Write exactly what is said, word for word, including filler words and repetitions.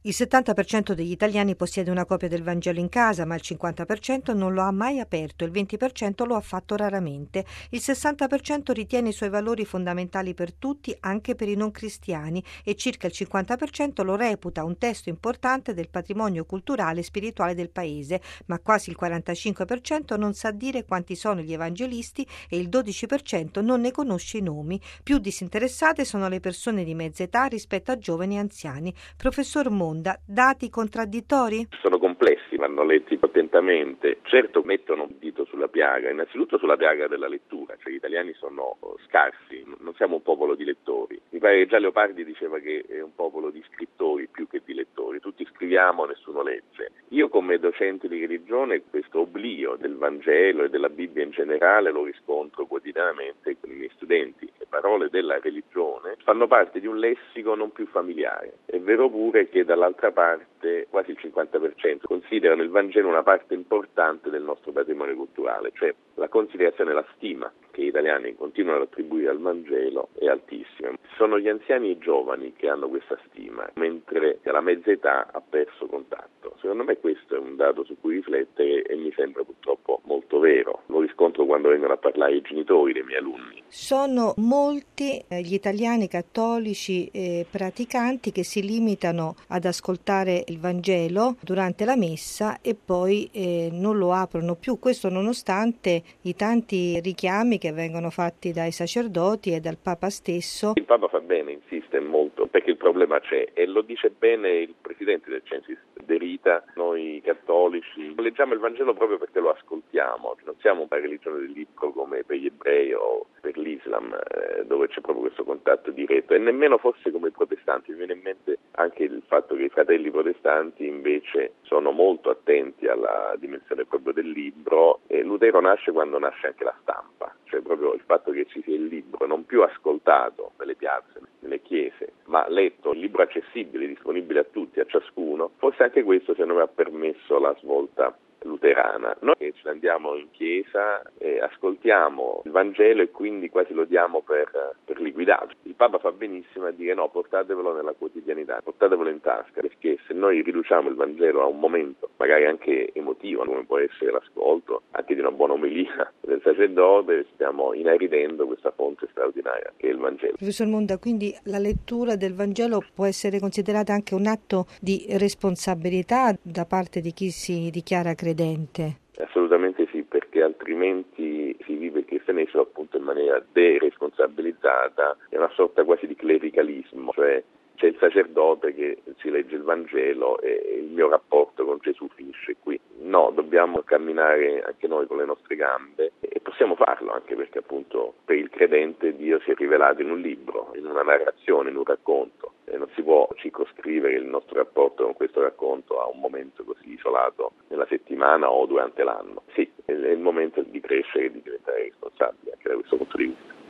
Il settanta per cento degli italiani possiede una copia del Vangelo in casa, ma il cinquanta per cento non lo ha mai aperto, il venti per cento lo ha fatto raramente, il sessanta per cento ritiene i suoi valori fondamentali per tutti, anche per i non cristiani, e circa il cinquanta per cento lo reputa un testo importante del patrimonio culturale e spirituale del paese, ma quasi il quarantacinque per cento non sa dire quanti sono gli evangelisti e il dodici per cento non ne conosce i nomi. Più disinteressate sono le persone di mezza età rispetto a giovani e anziani. Professor Monda, dati contraddittori? Sono complessi, vanno letti attentamente. Certo mettono un dito sulla piaga, innanzitutto sulla piaga della lettura, cioè gli italiani sono scarsi, non siamo un popolo di lettori. Mi pare che già Leopardi diceva che è un popolo di scrittori più che di lettori, tutti scriviamo, nessuno legge. Io come docente di religione questo oblio del Vangelo e della Bibbia in generale lo riscontro quotidianamente con i miei studenti. Le parole della religione fanno parte di un lessico non più familiare. È vero pure che dall'altra parte quasi il cinquanta per cento considerano il Vangelo una parte importante del nostro patrimonio culturale, cioè la considerazione e la stima che gli italiani continuano ad attribuire al Vangelo è altissima. Sono gli anziani e i giovani che hanno questa stima, mentre la mezza età ha perso contatto. Secondo me questo è un dato su cui riflettere e mi sembra purtroppo molto vero. Lo riscontro quando vengono a parlare i genitori dei miei alunni. Sono molti eh, gli italiani cattolici e praticanti che si limitano ad ascoltare il Vangelo durante la messa e poi eh, non lo aprono più, questo nonostante i tanti richiami che vengono fatti dai sacerdoti e dal Papa stesso. Il Papa fa bene, insiste molto, perché il problema c'è e lo dice bene il presidente del Censis De Rita. Noi cattolici leggiamo il Vangelo proprio perché lo ascoltiamo, non siamo una religione del libro come per gli ebrei o per l'Islam, eh, dove c'è proprio questo contatto diretto, e nemmeno forse come i protestanti. Mi viene in mente anche il fatto che i fratelli protestanti invece sono molto attenti alla dimensione proprio del libro, e Lutero nasce quando nasce anche la stampa, cioè proprio il fatto che ci sia il libro non più ascoltato nelle piazze, nelle chiese, ma letto, il libro accessibile, disponibile a tutti, a ciascuno. Forse anche questo secondo me ha permesso la svolta luterana. Noi ci andiamo in chiesa, eh, ascoltiamo il Vangelo e quindi quasi lo diamo per, per liquidato. Il Papa fa benissimo a dire no, portatevelo nella quotidianità, portatevelo in tasca, perché se noi riduciamo il Vangelo a un momento magari anche emotivo, come può essere l'ascolto anche di una buona omelia del sacerdote, stiamo inaridendo questa fonte straordinaria che è il Vangelo. Professor Monda, quindi la lettura del Vangelo può essere considerata anche un atto di responsabilità da parte di chi si dichiara credente? Assolutamente sì, perché altrimenti si vive il cristianesimo appunto in maniera deresponsabilizzata, è una sorta quasi di clericalismo, cioè c'è il sacerdote che si legge il Vangelo e il mio rapporto con Gesù finisce qui. No, dobbiamo camminare anche noi con le nostre gambe e possiamo farlo anche perché appunto per il credente Dio si è rivelato in un libro, in una narrazione, in un racconto, e non si può circoscrivere il nostro rapporto con questo racconto a un momento così isolato nella settimana o durante l'anno. Sì, è il momento di crescere e di diventare responsabili anche da questo punto di vista.